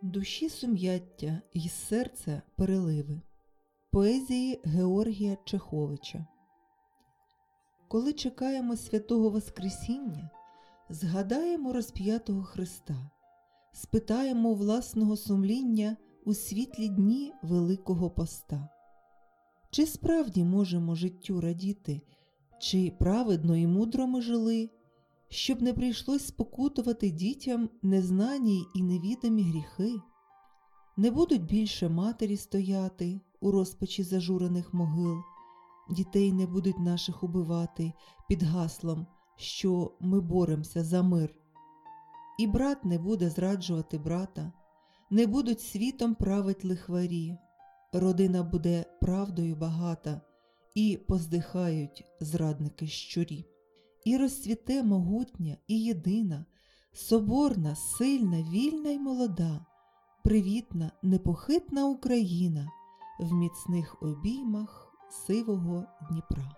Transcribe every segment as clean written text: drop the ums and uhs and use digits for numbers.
Душі сум'яття й серця переливи. Поезії Георгія Чеховича. Коли чекаємо святого Воскресіння, згадаємо розп'ятого Христа, спитаємо власного сумління у світлі дні Великого Поста. Чи справді можемо життю радіти, чи праведно і мудро ми жили, щоб не прийшлось спокутувати дітям незнані і невідомі гріхи? Не будуть більше матері стояти у розпачі зажурених могил, дітей не будуть наших убивати під гаслом, що ми боремося за мир. І брат не буде зраджувати брата, не будуть світом править лихварі, родина буде правдою багата, і поздихають зрадники щурі. І розцвіте могутня і єдина, соборна, сильна, вільна й молода, привітна, непохитна Україна в міцних обіймах сивого Дніпра.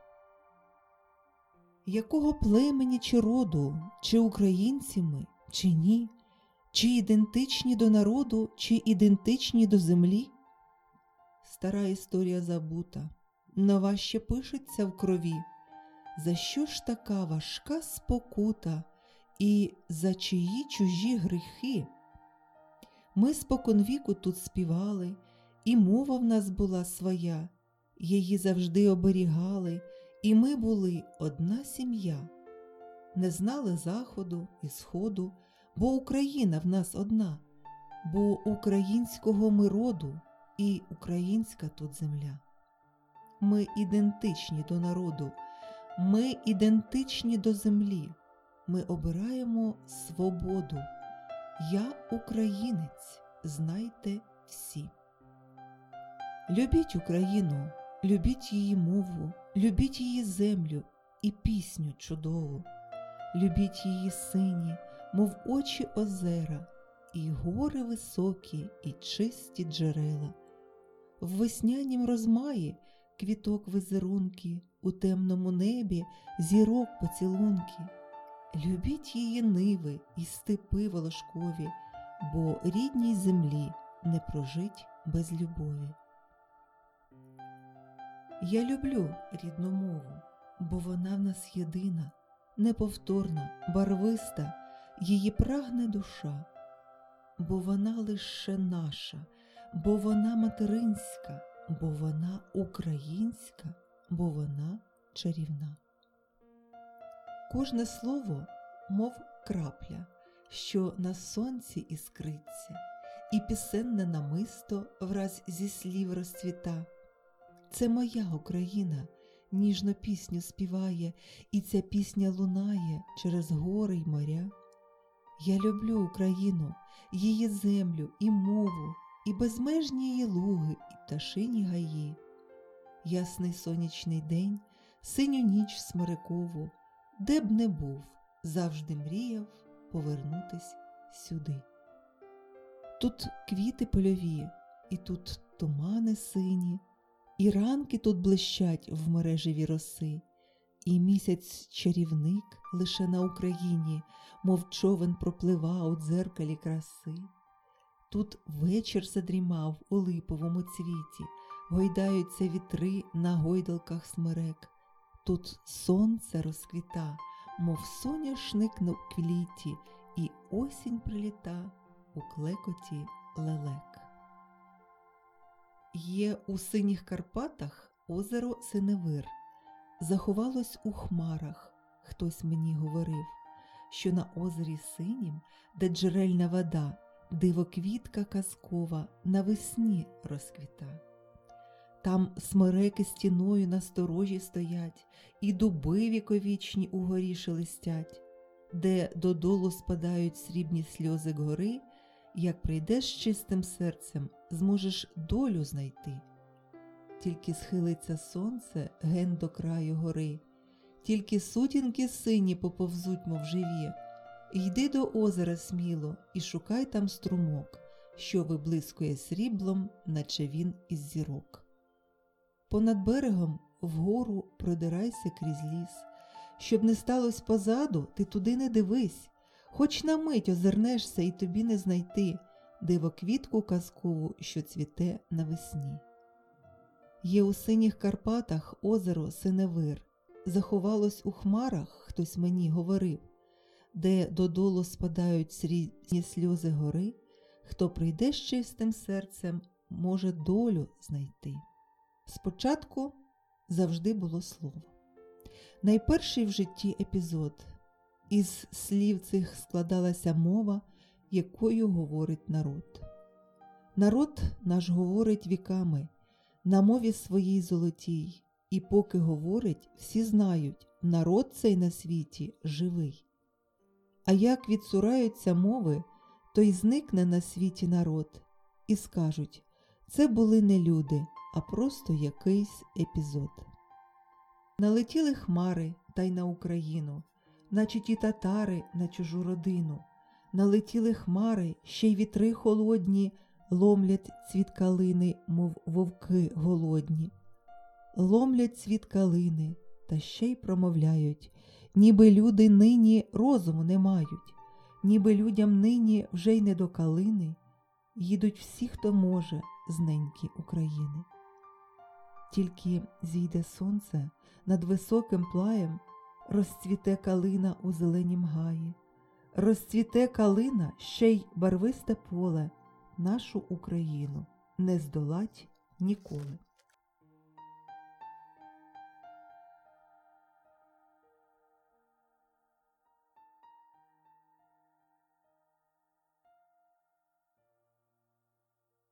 Якого племені чи роду, чи українці ми, чи ні, чи ідентичні до народу, чи ідентичні до землі? Стара історія забута, нова ще пишеться в крові. За що ж така важка спокута і за чиї чужі гріхи? Ми споконвіку тут співали, і мова в нас була своя, її завжди оберігали, і ми були одна сім'я. Не знали заходу і сходу, бо Україна в нас одна, бо українського ми роду і українська тут земля. Ми ідентичні до народу, ми ідентичні до землі, ми обираємо свободу. Я українець, знайте всі. Любіть Україну, любіть її мову, любіть її землю і пісню чудову. Любіть її сині, мов очі озера, і гори високі, і чисті джерела. В веснянім розмаї квіток візерунки, у темному небі зірок поцілунки. Любіть її ниви і степи волошкові, бо рідній землі не прожить без любові. Я люблю рідну мову, бо вона в нас єдина, неповторна, барвиста, її прагне душа. Бо вона лише наша, бо вона материнська, бо вона українська, бо вона чарівна. Кожне слово, мов крапля, що на сонці іскриться, і пісенне намисто враз зі слів розцвіта. Це моя Україна ніжно пісню співає, і ця пісня лунає через гори й моря. Я люблю Україну, її землю і мову, і безмежні її луги, і пташині гаї. Ясний сонячний день, синю ніч смирикову, де б не був, завжди мріяв повернутись сюди. Тут квіти польові, і тут тумани сині, і ранки тут блищать в мережеві роси, і місяць чарівник лише на Україні, мов човен проплива у дзеркалі краси. Тут вечір задрімав у липовому цвіті, гойдаються вітри на гойдалках смерек. Тут сонце розквіта, мов соняшник на квіті, і осінь приліта у клекоті лелек. Є у синіх Карпатах озеро Синевир. Заховалось у хмарах, хтось мені говорив, що на озері синім, де джерельна вода, дивоквітка казкова навесні розквіта. Там смереки стіною насторожі стоять, і дуби віковічні угорі шелестять, де додолу спадають срібні сльози гори. Як прийдеш з чистим серцем, зможеш долю знайти. Тільки схилиться сонце ген до краю гори, тільки сутінки сині поповзуть, мов живі. Йди до озера сміло і шукай там струмок, що виблискує сріблом, наче він із зірок. Понад берегом вгору продирайся крізь ліс. Щоб не сталося позаду, ти туди не дивись. Хоч на мить озирнешся і тобі не знайти, дивоквітку казкову, що цвіте навесні. Є у синіх Карпатах озеро Синевир, заховалось у хмарах, хтось мені говорив, де додолу спадають срібні сльози гори, хто прийде з чистим серцем, може долю знайти. Спочатку завжди було слово. Найперший в житті епізод. Із слів цих складалася мова, якою говорить народ. Народ наш говорить віками, на мові своїй золотій, і поки говорить, всі знають, народ цей на світі живий. А як відцураються мови, то й зникне на світі народ, і скажуть, це були не люди, а просто якийсь епізод. Налетіли хмари та й на Україну, наче ті татари на чужу родину. Налетіли хмари, ще й вітри холодні, ломлять цвіт калини, мов вовки голодні. Ломлять цвіт калини, та ще й промовляють, ніби люди нині розуму не мають, ніби людям нині вже й не до калини, їдуть всі, хто може, з неньки України. Тільки зійде сонце над високим плаєм, розцвіте калина у зеленім гаї, розцвіте калина, ще й барвисте поле, нашу Україну не здолать ніколи.